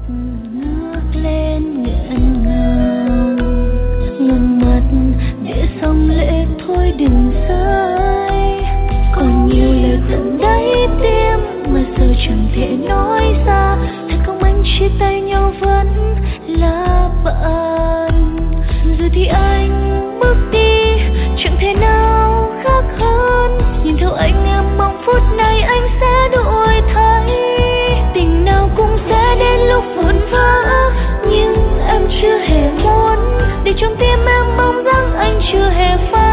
ngước lên nghẹn ngào, ngừng mặt để dòng lệ thôi đừng rơi. Còn nhiều lời tận đáy tim mà giờ chẳng thể nói ra. Thật không anh chia tay nhau vẫn là bạn. Rồi thì anh bước đi chẳng thể nào khác hơn. Nhìn theo anh em mong phút này anh sẽ đổi thay. Tình nào cũng sẽ đến lúc vụn vỡ, nhưng em chưa hề muốn để trong tim em mong rằng anh chưa hề phai.